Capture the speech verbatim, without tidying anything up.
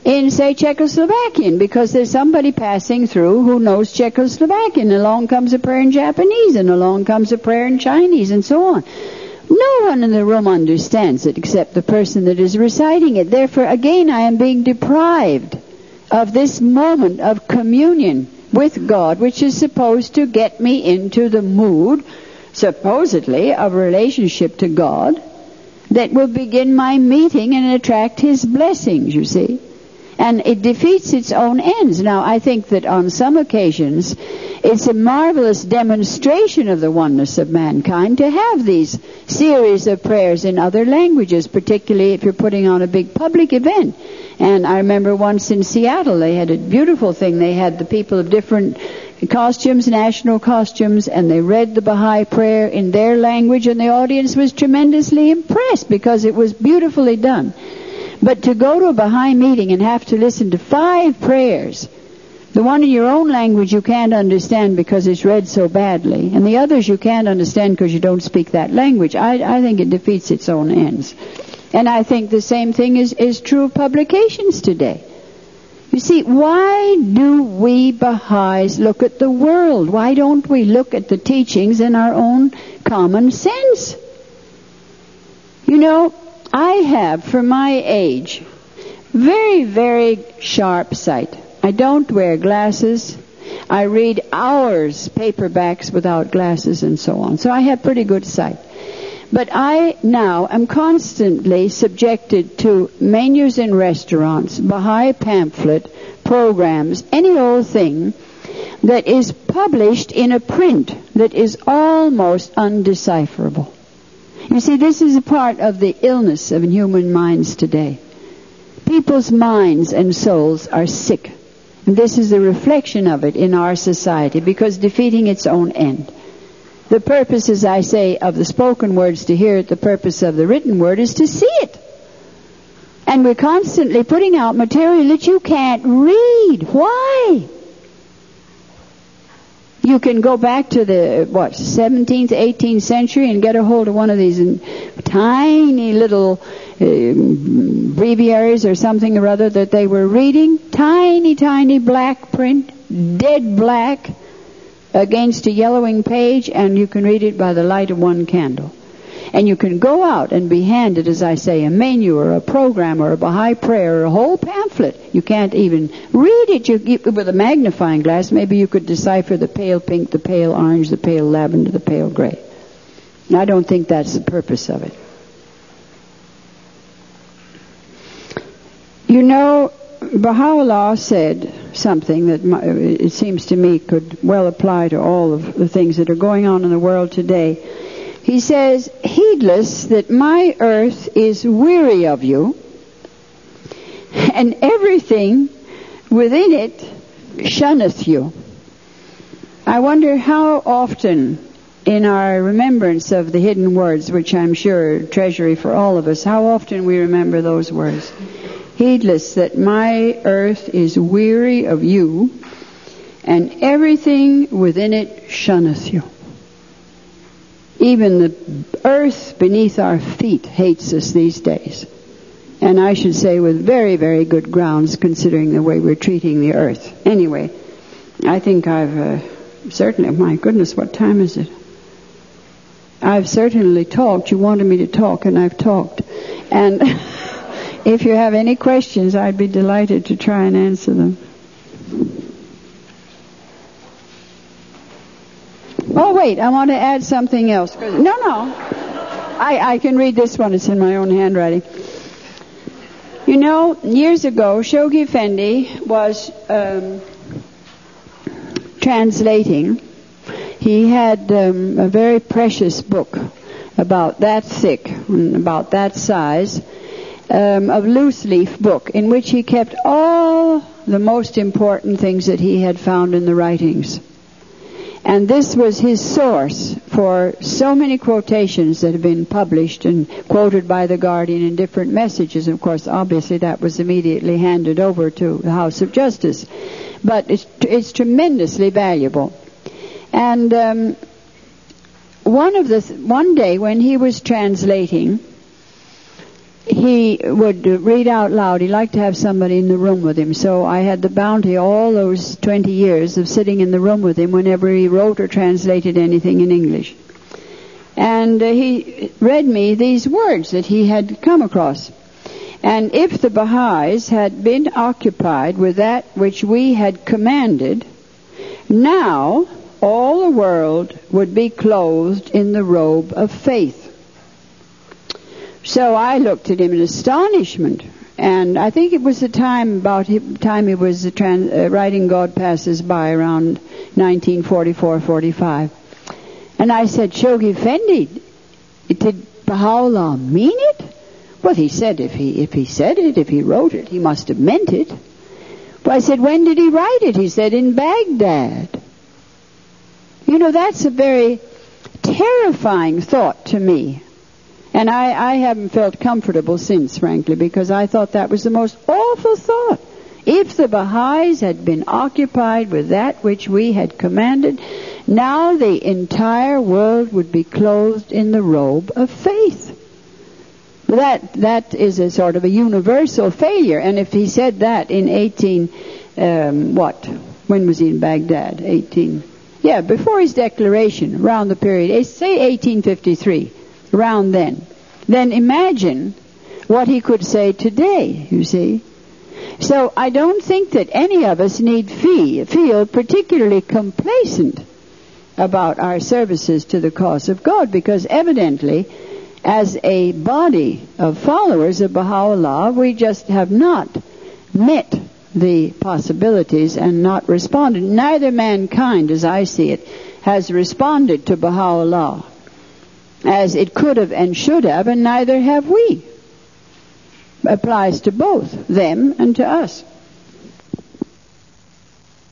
in, say, Czechoslovakian, because there's somebody passing through who knows Czechoslovakian. Along comes a prayer in Japanese, and along comes a prayer in Chinese, and so on. No one in the room understands it except the person that is reciting it. Therefore, again, I am being deprived of this moment of communion with God, which is supposed to get me into the mood, supposedly, of relationship to God that will begin my meeting and attract His blessings, you see. And it defeats its own ends. Now, I think that on some occasions, it's a marvelous demonstration of the oneness of mankind to have these series of prayers in other languages, particularly if you're putting on a big public event. And I remember once in Seattle, they had a beautiful thing. They had the people of different costumes, national costumes, and they read the Baha'i prayer in their language, and the audience was tremendously impressed because it was beautifully done. But to go to a Baha'i meeting and have to listen to five prayers, the one in your own language you can't understand because it's read so badly, and the others you can't understand because you don't speak that language, I, I think it defeats its own ends. And I think the same thing is, is true of publications today. You see, why do we Baha'is look at the world? Why don't we look at the teachings in our own common sense? You know, I have, for my age, very, very sharp sight. I don't wear glasses. I read hours paperbacks without glasses and so on. So I have pretty good sight. But I now am constantly subjected to menus in restaurants, Baha'i pamphlet, programs, any old thing that is published in a print that is almost undecipherable. You see, this is a part of the illness of human minds today. People's minds and souls are sick. And this is a reflection of it in our society because defeating its own end. The purpose, as I say, of the spoken words to hear it, the purpose of the written word is to see it. And we're constantly putting out material that you can't read. Why? You can go back to the, what, seventeenth, eighteenth century and get a hold of one of these tiny little uh, breviaries or something or other that they were reading. Tiny, tiny black print, dead black, against a yellowing page, and you can read it by the light of one candle. And you can go out and be handed, as I say, a menu or a program or a Baha'i prayer or a whole pamphlet. You can't even read it. You, you, with a magnifying glass, maybe you could decipher the pale pink, the pale orange, the pale lavender, the pale gray. And I don't think that's the purpose of it. You know, Baha'u'llah said something that it seems to me could well apply to all of the things that are going on in the world today. He says, heedless that my earth is weary of you, and everything within it shunneth you. I wonder how often in our remembrance of the hidden words, which I'm sure are treasury for all of us, how often we remember those words. Heedless that my earth is weary of you, and everything within it shunneth you. Even the earth beneath our feet hates us these days. And I should say with very, very good grounds considering the way we're treating the earth. Anyway, I think I've uh, certainly, my goodness, what time is it? I've certainly talked. You wanted me to talk, and I've talked. And if you have any questions, I'd be delighted to try and answer them. Oh, wait, I want to add something else. No, no. I, I can read this one. It's in my own handwriting. You know, years ago, Shoghi Effendi was um, translating. He had um, a very precious book about that thick and about that size, um, of loose leaf book, in which he kept all the most important things that he had found in the writings. And this was his source for so many quotations that have been published and quoted by The Guardian in different messages. Of course, obviously that was immediately handed over to the House of Justice. But it's, it's tremendously valuable. And um, one of the th- one day when he was translating, he would read out loud. He liked to have somebody in the room with him. So I had the bounty all those twenty years of sitting in the room with him whenever he wrote or translated anything in English. And uh, he read me these words that he had come across. And if the Baha'is had been occupied with that which we had commanded, now all the world would be clothed in the robe of faith. So I looked at him in astonishment, and I think it was the time about the time he was trans, uh, writing God Passes By, around nineteen forty-four forty-five. And I said, Shoghi Effendi, did Baha'u'llah mean it? Well, he said if he if he said it, if he wrote it, he must have meant it. But I said, when did he write it? He said, in Baghdad. You know, that's a very terrifying thought to me. And I, I haven't felt comfortable since, frankly, because I thought that was the most awful thought. If the Baha'is had been occupied with that which we had commanded, now the entire world would be clothed in the robe of faith. That that is a sort of a universal failure. And if he said that in eighteen, um, what? When was he in Baghdad? eighteen. Yeah, before his declaration, around the period, say eighteen fifty-three. Around then. Then imagine what he could say today, you see. So I don't think that any of us need fee, feel particularly complacent about our services to the cause of God, because evidently, as a body of followers of Baha'u'llah, we just have not met the possibilities and not responded. Neither mankind, as I see it, has responded to Baha'u'llah as it could have and should have, and neither have we. Applies to both them and to us.